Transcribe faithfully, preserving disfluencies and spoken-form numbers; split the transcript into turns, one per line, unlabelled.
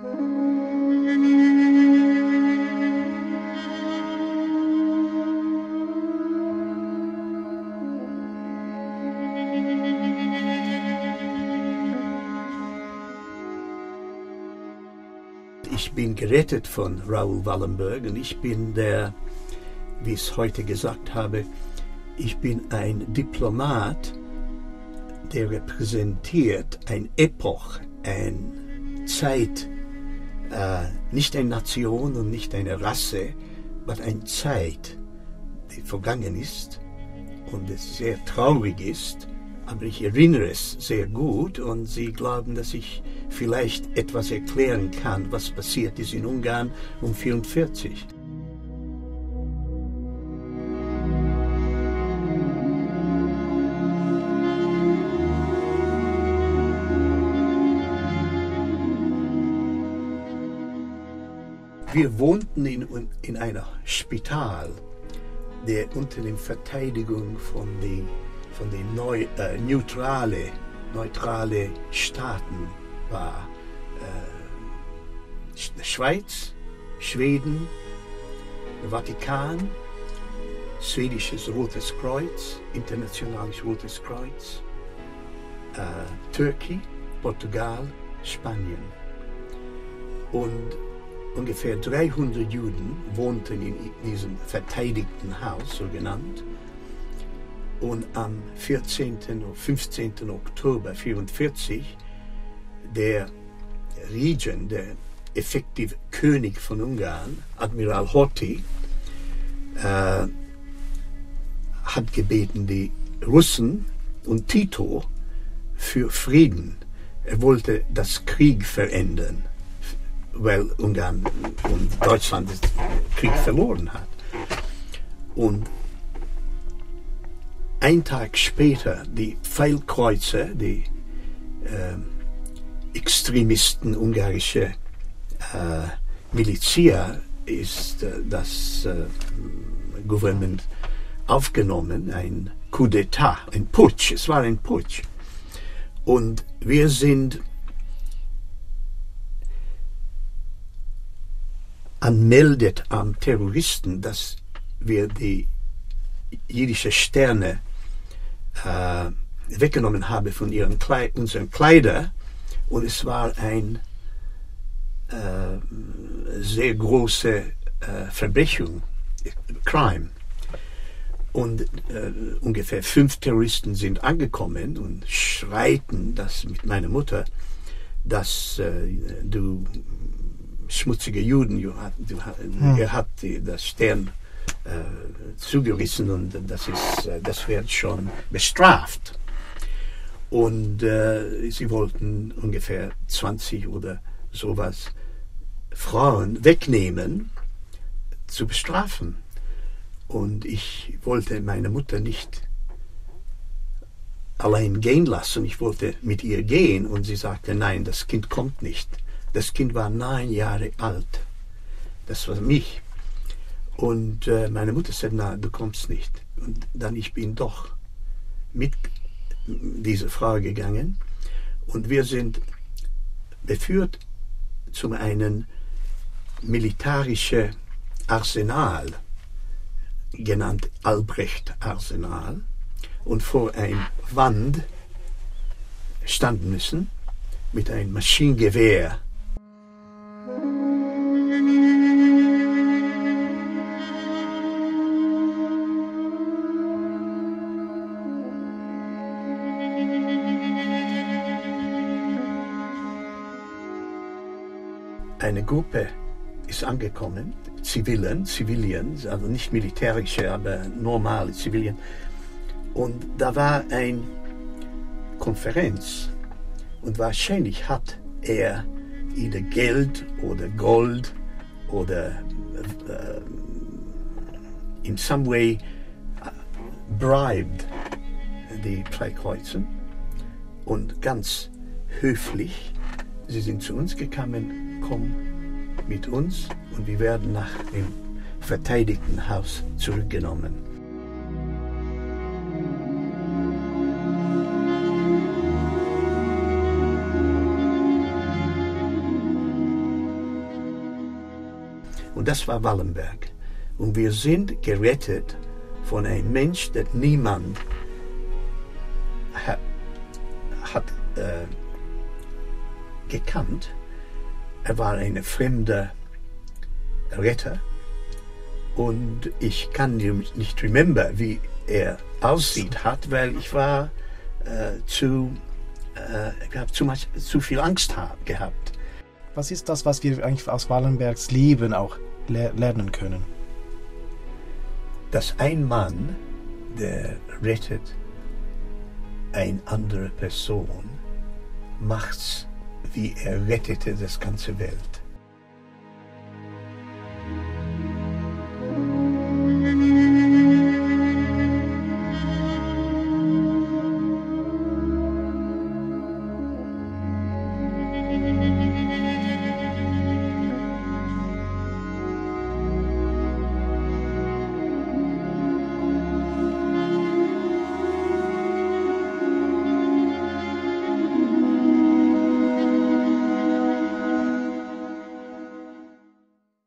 Ich bin gerettet von Raoul Wallenberg und ich bin der, wie ich es heute gesagt habe, ich bin ein Diplomat, der repräsentiert ein Epoch, eine Zeit, äh, nicht eine Nation und nicht eine Rasse, aber eine Zeit, die vergangen ist und es sehr traurig ist, aber ich erinnere es sehr gut und Sie glauben, dass ich vielleicht etwas erklären kann, was passiert ist in Ungarn um neunzehnhundertvierzig. Wir wohnten in, in einem Spital, der unter der Verteidigung von den von den neu, äh, neutrale, neutrale Staaten war. Äh, Schweiz, Schweden, der Vatikan, schwedisches Rotes Kreuz, internationales Rotes Kreuz, äh, Türkei, Portugal, Spanien. Und ungefähr dreihundert Juden wohnten in diesem verteidigten Haus, so genannt. Und am vierzehnten oder fünfzehnten Oktober neunzehnhundertvierundvierzig der Regent, der effektiv König von Ungarn, Admiral Horthy, äh, hat gebeten, die Russen und Tito für Frieden. Er wollte das Krieg verändern, weil Ungarn und Deutschland den Krieg verloren hat. Und ein Tag später, die Pfeilkreuzer, die äh, Extremisten ungarische äh, Milizia, ist äh, das äh, Gouvernement aufgenommen, ein Coup d'État, ein Putsch, es war ein Putsch. Und wir sind anmeldet am Terroristen, dass wir die jüdische Sterne äh, weggenommen haben von ihren Kleid unseren Kleidern, und es war ein äh, sehr große äh, Verbrechung, Crime. Und äh, ungefähr fünf Terroristen sind angekommen und schreiten das mit meiner Mutter, dass äh, du schmutzige Juden, du, du, hm. ihr habt das Stern äh, zugerissen und das, ist, äh, das wird schon bestraft. Und äh, sie wollten ungefähr zwanzig oder sowas Frauen wegnehmen, zu bestrafen. Und ich wollte meine Mutter nicht allein gehen lassen. Ich wollte mit ihr gehen und sie sagte, nein, das Kind kommt nicht. Das Kind war neun Jahre alt. Das war mich. Und äh, meine Mutter sagte, na, du kommst nicht. Und dann ich bin doch mit dieser Frau gegangen. Und wir sind beführt zu einem militärischen Arsenal, genannt Albrecht-Arsenal, und vor einer Wand standen müssen mit einem Maschinengewehr. Eine Gruppe ist angekommen, Zivilen, Zivilien, also nicht militärische, aber normale Zivilien. Und da war eine Konferenz und wahrscheinlich hat er either Geld oder Gold oder äh, in some way bribed die Pfeilkreuzer, und ganz höflich, sie sind zu uns gekommen, komm mit uns und wir werden nach dem verteidigten Haus zurückgenommen. Und das war Wallenberg. Und wir sind gerettet von einem Mensch, der niemand hat, hat äh, gekannt. Er war ein fremder Retter. Und ich kann nicht remember, wie er aussieht hat, weil ich war äh, zu, äh, ich habe zu, zu viel Angst hab, gehabt.
Was ist das, was wir eigentlich aus Wallenbergs Leben auch le- lernen können?
Dass ein Mann, der rettet eine andere Person, macht's, wie er rettete das ganze Welt.